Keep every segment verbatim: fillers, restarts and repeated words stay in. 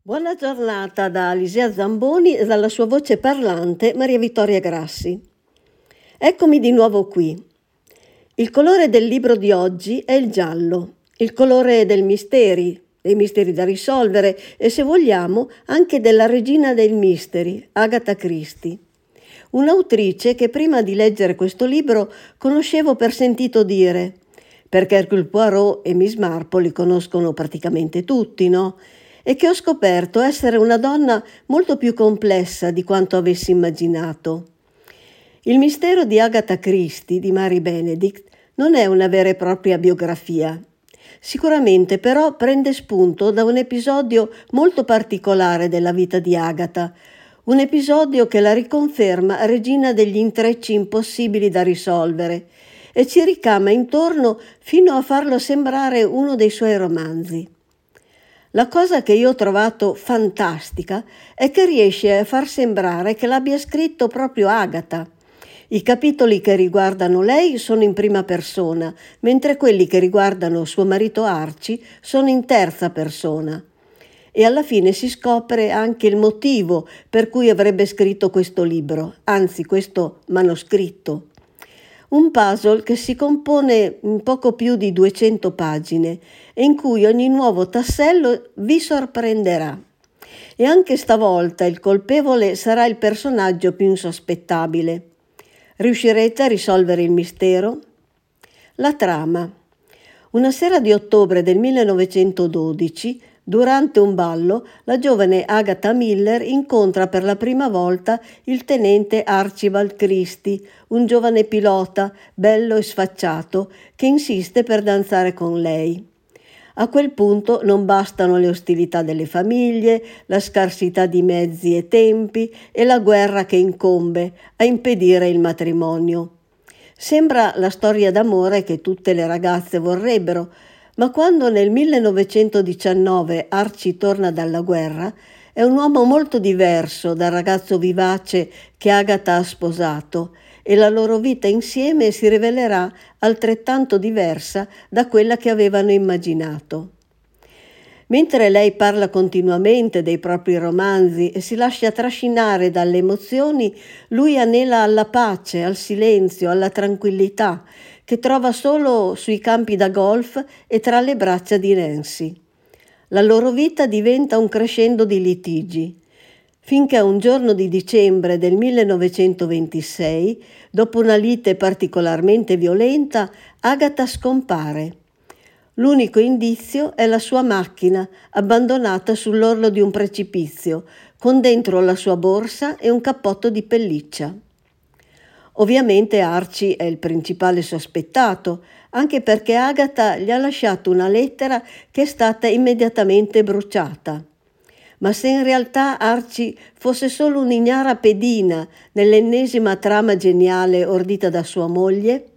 Buona giornata da Alisea Zamboni e dalla sua voce parlante Maria Vittoria Grassi. Eccomi di nuovo qui. Il colore del libro di oggi è il giallo, il colore del misteri, dei misteri da risolvere e, se vogliamo, anche della regina dei misteri, Agatha Christie. Un'autrice che prima di leggere questo libro conoscevo per sentito dire, perché Hercule Poirot e Miss Marple li conoscono praticamente tutti, no? E che ho scoperto essere una donna molto più complessa di quanto avessi immaginato. Il mistero di Agatha Christie, di Mary Benedict, non è una vera e propria biografia. Sicuramente però prende spunto da un episodio molto particolare della vita di Agatha, un episodio che la riconferma regina degli intrecci impossibili da risolvere e ci ricama intorno fino a farlo sembrare uno dei suoi romanzi. La cosa che io ho trovato fantastica è che riesce a far sembrare che l'abbia scritto proprio Agatha. I capitoli che riguardano lei sono in prima persona, mentre quelli che riguardano suo marito Archie sono in terza persona. E alla fine si scopre anche il motivo per cui avrebbe scritto questo libro, anzi questo manoscritto. Un puzzle che si compone in poco più di duecento pagine e in cui ogni nuovo tassello vi sorprenderà. E anche stavolta il colpevole sarà il personaggio più insospettabile. Riuscirete a risolvere il mistero? La trama. Una sera di ottobre del millenovecentododici, durante un ballo, la giovane Agatha Miller incontra per la prima volta il tenente Archibald Christie, un giovane pilota, bello e sfacciato, che insiste per danzare con lei. A quel punto non bastano le ostilità delle famiglie, la scarsità di mezzi e tempi e la guerra che incombe a impedire il matrimonio. Sembra la storia d'amore che tutte le ragazze vorrebbero, ma quando nel millenovecentodiciannove Archie torna dalla guerra, è un uomo molto diverso dal ragazzo vivace che Agatha ha sposato e la loro vita insieme si rivelerà altrettanto diversa da quella che avevano immaginato. Mentre lei parla continuamente dei propri romanzi e si lascia trascinare dalle emozioni, lui anela alla pace, al silenzio, alla tranquillità, che trova solo sui campi da golf e tra le braccia di Nancy. La loro vita diventa un crescendo di litigi, finché un giorno di dicembre del millenovecentoventisei, dopo una lite particolarmente violenta, Agatha scompare. L'unico indizio è la sua macchina, abbandonata sull'orlo di un precipizio, con dentro la sua borsa e un cappotto di pelliccia. Ovviamente Archie è il principale sospettato, anche perché Agatha gli ha lasciato una lettera che è stata immediatamente bruciata. Ma se in realtà Archie fosse solo un'ignara pedina nell'ennesima trama geniale ordita da sua moglie?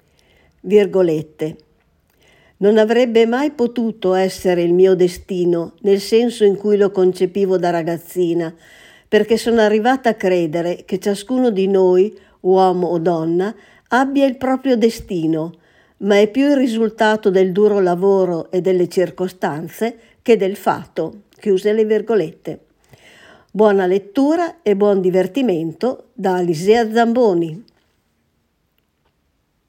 Virgolette. Non avrebbe mai potuto essere il mio destino, nel senso in cui lo concepivo da ragazzina, perché sono arrivata a credere che ciascuno di noi, uomo o donna, abbia il proprio destino, ma è più il risultato del duro lavoro e delle circostanze che del fatto. Chiuse le virgolette. Buona lettura e buon divertimento da Alisea Zamboni.